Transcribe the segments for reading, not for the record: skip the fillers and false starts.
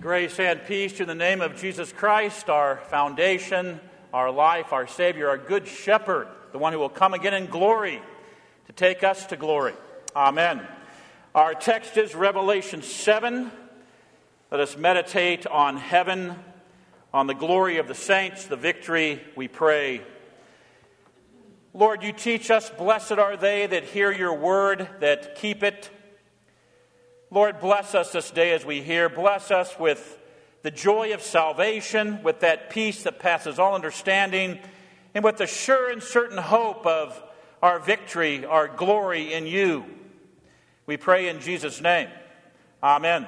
Grace and peace to the name of Jesus Christ, our foundation, our life, our Savior, our good shepherd, the one who will come again in glory to take us to glory. Amen. Our text is Revelation 7. Let us meditate on heaven, on the glory of the saints, the victory, we pray. Lord, you teach us, blessed are they that hear your word, that keep it. Lord, bless us this day as we hear. Bless us with the joy of salvation, with that peace that passes all understanding, and with the sure and certain hope of our victory, our glory in you. We pray in Jesus' name. Amen.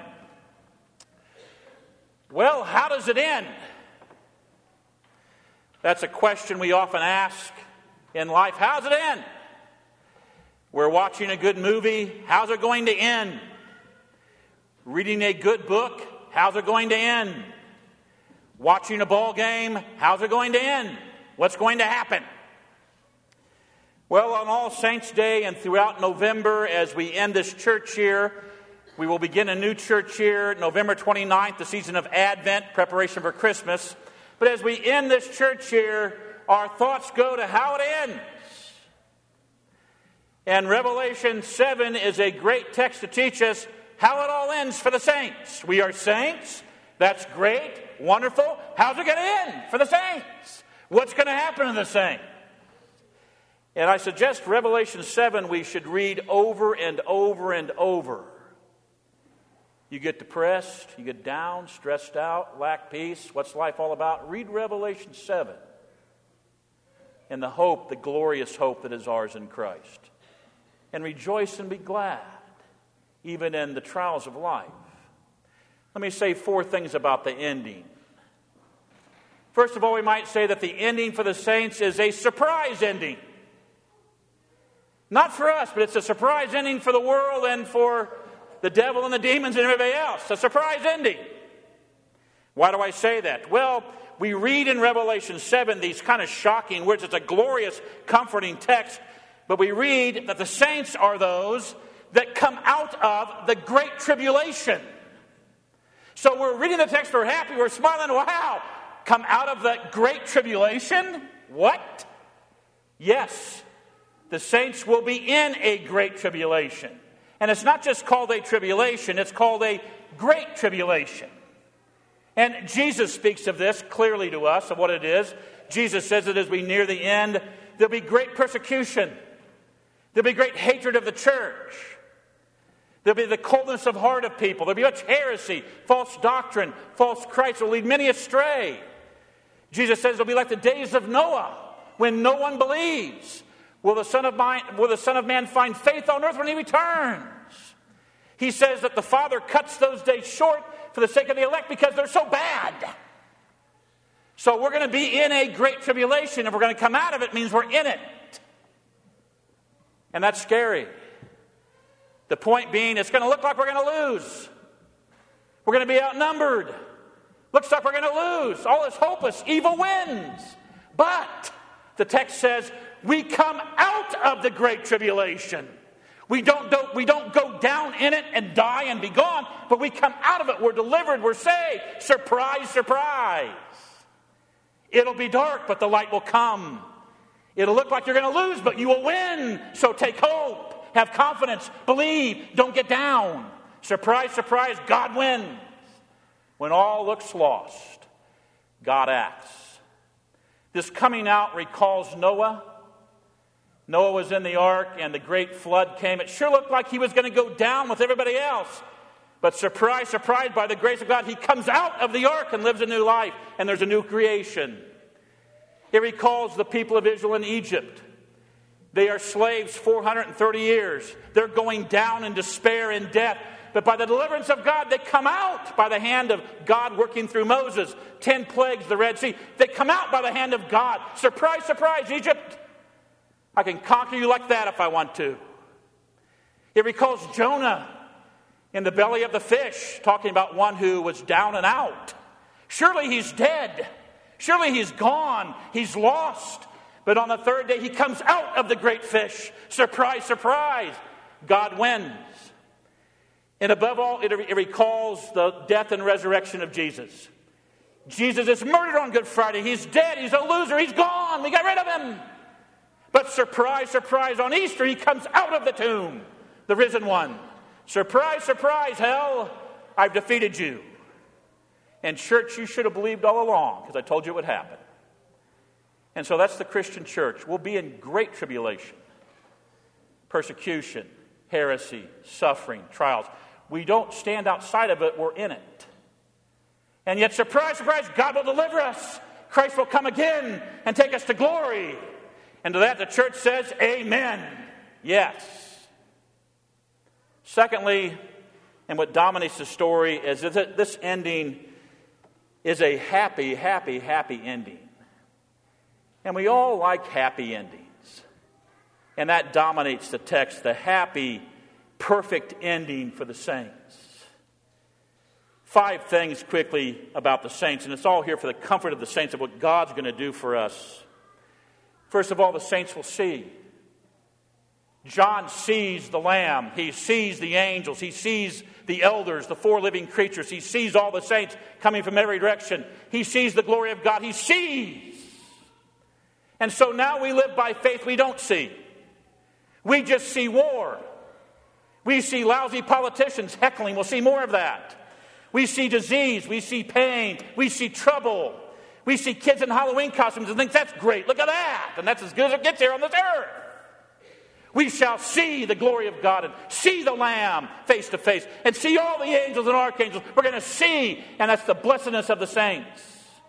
Well, how does it end? That's a question we often ask in life. How's it end? We're watching a good movie. How's it going to end? Reading a good book, how's it going to end? Watching a ball game, how's it going to end? What's going to happen? Well, on All Saints' Day and throughout November, as we end this church year, we will begin a new church year, November 29th, the season of Advent, preparation for Christmas. But as we end this church year, our thoughts go to how it ends. And Revelation 7 is a great text to teach us how it all ends for the saints. We are saints. That's great. Wonderful. How's it going to end for the saints? What's going to happen to the saints? And I suggest Revelation 7 we should read over and over and over. You get depressed, you get down, stressed out, lack peace. What's life all about? Read Revelation 7. And the hope, the glorious hope that is ours in Christ. And rejoice and be glad, even in the trials of life. Let me say four things about the ending. First of all, we might say that the ending for the saints is a surprise ending. Not for us, but it's a surprise ending for the world and for the devil and the demons and everybody else. A surprise ending. Why do I say that? Well, we read in Revelation 7 these kind of shocking words. It's a glorious, comforting text. But we read that the saints are those that come out of the great tribulation. So we're reading the text, we're happy, we're smiling, wow! Come out of the great tribulation? What? Yes, the saints will be in a great tribulation. And it's not just called a tribulation, it's called a great tribulation. And Jesus speaks of this clearly to us, of what it is. Jesus says that as we near the end, there'll be great persecution. There'll be great hatred of the church. There'll be the coldness of heart of people. There'll be much heresy, false doctrine, false Christ will lead many astray. Jesus says it'll be like the days of Noah, when no one believes. Will the Son of Man find faith on earth when he returns? He says that the Father cuts those days short for the sake of the elect because they're so bad. So we're going to be in a great tribulation. If we're going to come out of it, means we're in it. And that's scary. The point being, it's going to look like we're going to lose. We're going to be outnumbered. Looks like we're going to lose. All is hopeless. Evil wins. But the text says we come out of the great tribulation. We don't go down in it and die and be gone, but we come out of it. We're delivered. We're saved. Surprise, surprise. It'll be dark, but the light will come. It'll look like you're going to lose, but you will win. So take hope. Have confidence. Believe. Don't get down. Surprise, surprise, God wins. When all looks lost, God acts. This coming out recalls Noah. Noah was in the ark and the great flood came. It sure looked like he was going to go down with everybody else. But surprise, surprise, by the grace of God, he comes out of the ark and lives a new life. And there's a new creation. It recalls the people of Israel in Egypt. They are slaves 430 years. They're going down in despair and death. But by the deliverance of God, they come out by the hand of God working through Moses. 10 plagues, the Red Sea. They come out by the hand of God. Surprise, surprise, Egypt. I can conquer you like that if I want to. It recalls Jonah in the belly of the fish, talking about one who was down and out. Surely he's dead. Surely he's gone. He's lost. But on the third day, he comes out of the great fish. Surprise, surprise. God wins. And above all, it recalls the death and resurrection of Jesus. Jesus is murdered on Good Friday. He's dead. He's a loser. He's gone. We got rid of him. But surprise, surprise, on Easter, he comes out of the tomb, the risen one. Surprise, surprise, hell, I've defeated you. And church, you should have believed all along, because I told you it would happen. And so that's the Christian church. We'll be in great tribulation, persecution, heresy, suffering, trials. We don't stand outside of it, we're in it. And yet, surprise, surprise, God will deliver us. Christ will come again and take us to glory. And to that the church says, amen. Yes. Secondly, and what dominates the story is that this ending is a happy, happy, happy ending. And we all like happy endings. And that dominates the text, the happy, perfect ending for the saints. 5 things quickly about the saints, and it's all here for the comfort of the saints of what God's going to do for us. First of all, the saints will see. John sees the Lamb. He sees the angels. He sees the elders, the 4 living creatures. He sees all the saints coming from every direction. He sees the glory of God. He sees. And so now we live by faith we don't see. We just see war. We see lousy politicians heckling. We'll see more of that. We see disease. We see pain. We see trouble. We see kids in Halloween costumes and think, that's great. Look at that. And that's as good as it gets here on this earth. We shall see the glory of God and see the Lamb face to face and see all the angels and archangels. We're going to see, and that's the blessedness of the saints.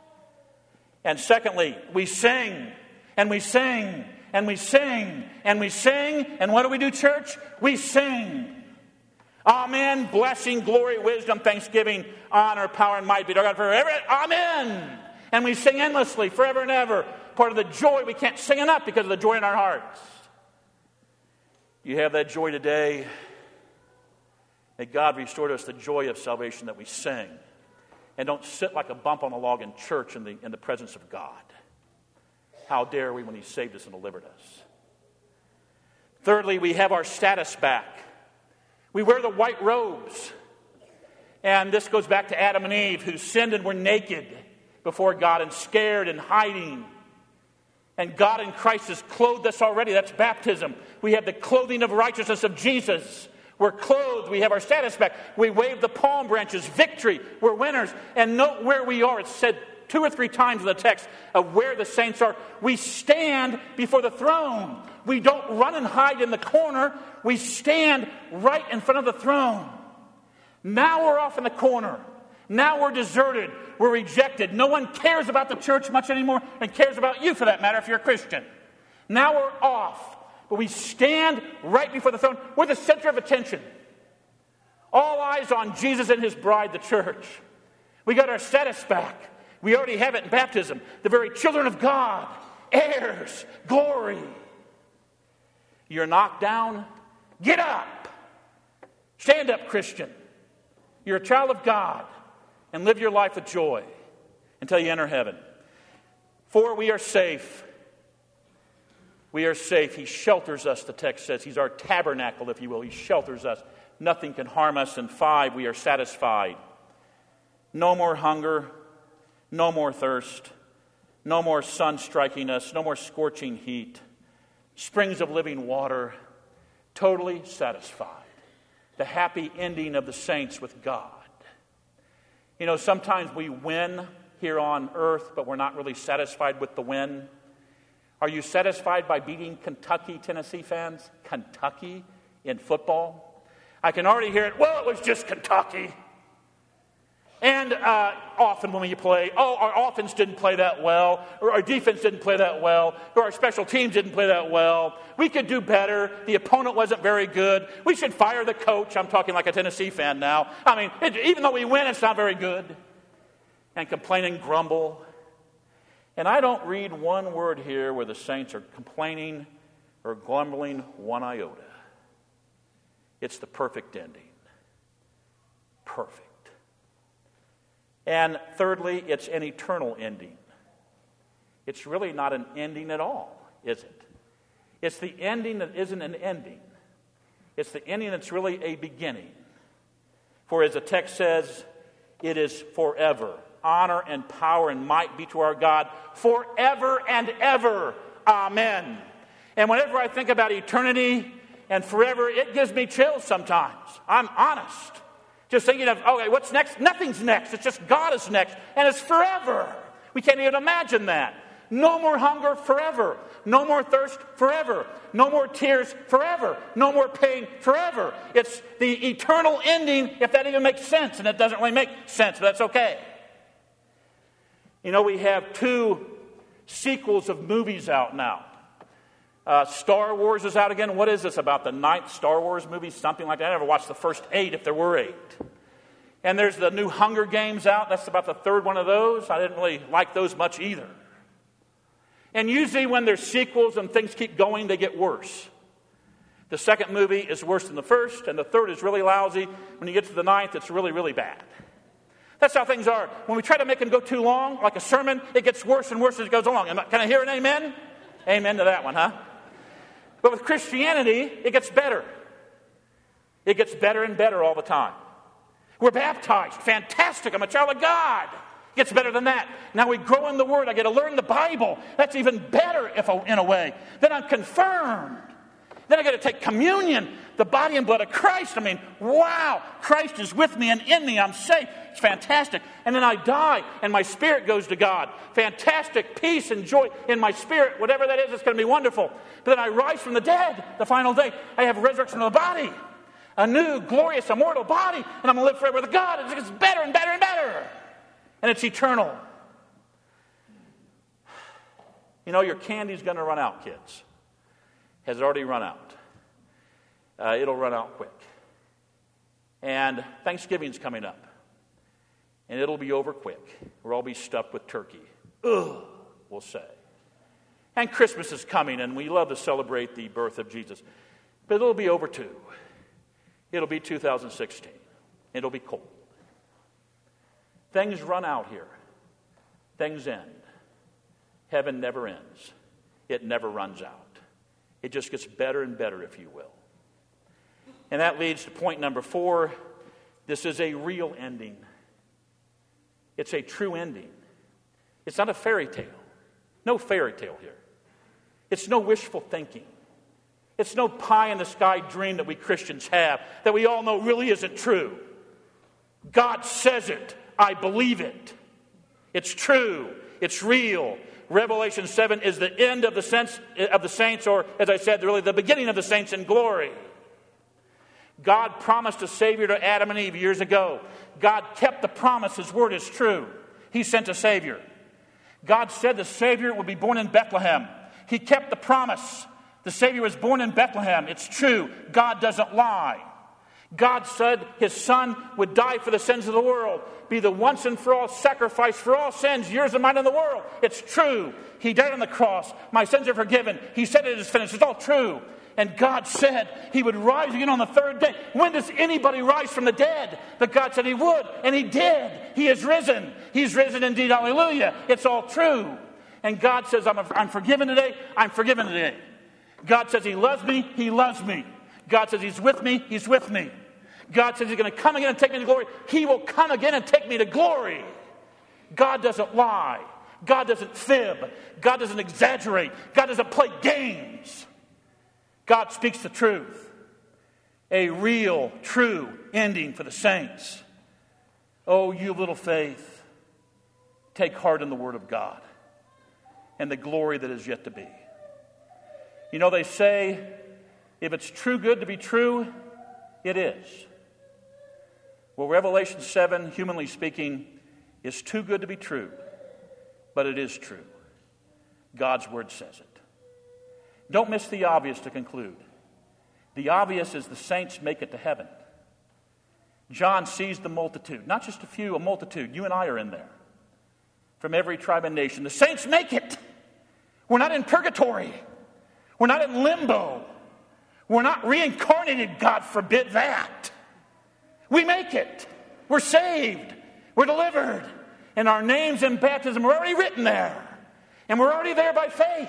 And secondly, we sing, and we sing, and we sing, and we sing. And what do we do, church? We sing. Amen. Blessing, glory, wisdom, thanksgiving, honor, power, and might be to our God forever. Amen. And we sing endlessly, forever and ever. Part of the joy, we can't sing enough because of the joy in our hearts. You have that joy today. May God restore to us the joy of salvation that we sing. And don't sit like a bump on a log in church in the presence of God. How dare we when He saved us and delivered us. Thirdly, we have our status back. We wear the white robes. And this goes back to Adam and Eve, who sinned and were naked before God and scared and hiding. And God in Christ has clothed us already. That's baptism. We have the clothing of righteousness of Jesus. We're clothed. We have our status back. We wave the palm branches. Victory. We're winners. And note where we are. It's said 2 or 3 times in the text of where the saints are. We stand before the throne. We don't run and hide in the corner. We stand right in front of the throne. Now we're off in the corner. Now we're deserted. We're rejected. No one cares about the church much anymore and cares about you for that matter if you're a Christian. Now we're off. But we stand right before the throne. We're the center of attention. All eyes on Jesus and His bride, the church. We got our status back. We already have it in baptism. The very children of God. Heirs. Glory. You're knocked down. Get up. Stand up, Christian. You're a child of God. And live your life with joy until you enter heaven. For we are safe. We are safe. He shelters us, the text says. He's our tabernacle, if you will. He shelters us. Nothing can harm us. And 5, we are satisfied. No more hunger. No more thirst. No more sun striking us. No more scorching heat. Springs of living water. Totally satisfied. The happy ending of the saints with God. You know, sometimes we win here on earth, but we're not really satisfied with the win. Are you satisfied by beating Kentucky, Tennessee fans? Kentucky in football? I can already hear it. Well, it was just Kentucky. And often when you play, our offense didn't play that well, or our defense didn't play that well, or our special teams didn't play that well. We could do better. The opponent wasn't very good. We should fire the coach. I'm talking like a Tennessee fan now. I mean, even though we win, it's not very good. And complain and grumble. And I don't read one word here where the saints are complaining or grumbling one iota. It's the perfect ending. Perfect. And thirdly, it's an eternal ending. It's really not an ending at all, is it? It's the ending that isn't an ending. It's the ending that's really a beginning. For as the text says, it is forever. Honor and power and might be to our God forever and ever. Amen. And whenever I think about eternity and forever, it gives me chills sometimes. I'm honest. Just thinking of, okay, what's next? Nothing's next. It's just God is next. And it's forever. We can't even imagine that. No more hunger forever. No more thirst forever. No more tears forever. No more pain forever. It's the eternal ending, if that even makes sense. And it doesn't really make sense, but that's okay. You know, we have 2 sequels of movies out now. Star Wars is out again. What is this, about the 9th Star Wars movie? Something like that. I never watched the first 8, if there were 8. And there's the new Hunger Games out. That's about the 3rd one of those. I didn't really like those much either. And usually when there's sequels and things keep going, they get worse. The 2nd movie is worse than the 1st, and the 3rd is really lousy. When you get to the 9th, it's really, really bad. That's how things are. When we try to make them go too long, like a sermon, it gets worse and worse as it goes along. Can I hear an amen? Amen to that one, huh? But with Christianity, it gets better. It gets better and better all the time. We're baptized. Fantastic. I'm a child of God. It gets better than that. Now we grow in the Word. I get to learn the Bible. That's even better in a way. Then I'm confirmed. Then I get to take communion, the body and blood of Christ. I mean, wow, Christ is with me and in me. I'm safe. It's fantastic. And then I die, and my spirit goes to God. Fantastic peace and joy in my spirit. Whatever that is, it's going to be wonderful. But then I rise from the dead the final day. I have resurrection of the body. A new, glorious, immortal body. And I'm going to live forever with God. It gets better and better and better. And it's eternal. You know, your candy's going to run out, kids. Has already run out. It'll run out quick. And Thanksgiving's coming up. And it'll be over quick. We'll all be stuffed with turkey. Ugh, we'll say. And Christmas is coming, and we love to celebrate the birth of Jesus. But it'll be over too. It'll be 2016. It'll be cold. Things run out here. Things end. Heaven never ends. It never runs out. It just gets better and better, if you will. And that leads to point number 4. This is a real ending. It's a true ending. It's not a fairy tale. No fairy tale here. It's no wishful thinking. It's no pie-in-the-sky dream that we Christians have that we all know really isn't true. God says it. I believe it. It's true. It's real. Revelation 7 is the end of the saints, or as I said, really the beginning of the saints in glory. God promised a Savior to Adam and Eve years ago. God kept the promise. His word is true. He sent a Savior. God said the Savior would be born in Bethlehem. He kept the promise. The Savior was born in Bethlehem. It's true. God doesn't lie. God said His Son would die for the sins of the world, be the once and for all sacrifice for all sins, yours and mine in the world. It's true. He died on the cross. My sins are forgiven. He said it is finished. It's all true. And God said He would rise again on the 3rd day. When does anybody rise from the dead? But God said He would, and He did. He is risen. He's risen indeed. Hallelujah. It's all true. And God says, I'm forgiven today. I'm forgiven today. God says He loves me. He loves me. God says He's with me. He's with me. God says He's going to come again and take me to glory. He will come again and take me to glory. God doesn't lie. God doesn't fib. God doesn't exaggerate. God doesn't play games. God speaks the truth. A real, true ending for the saints. Oh, you of little faith, take heart in the Word of God and the glory that is yet to be. You know, they say, if it's too good to be true, it is. Well, Revelation 7, humanly speaking, is too good to be true, but it is true. God's Word says it. Don't miss the obvious to conclude. The obvious is the saints make it to heaven. John sees the multitude, not just a few, a multitude. You and I are in there. From every tribe and nation. The saints make it. We're not in purgatory. We're not in limbo. We're not reincarnated, God forbid that. We make it. We're saved. We're delivered. And our names in baptism are already written there. And we're already there by faith.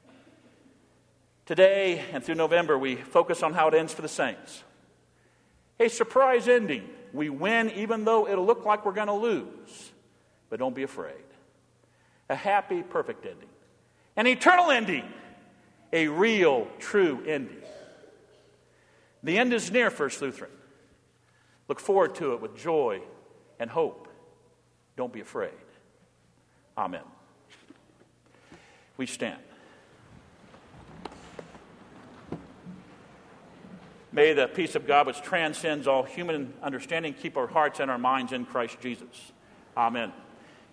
Today and through November, we focus on how it ends for the saints. A surprise ending. We win even though it'll look like we're going to lose. But don't be afraid. A happy, perfect ending. An eternal ending. A real, true ending. The end is near, First Lutheran. Look forward to it with joy and hope. Don't be afraid. Amen. We stand. May the peace of God, which transcends all human understanding, keep our hearts and our minds in Christ Jesus. Amen.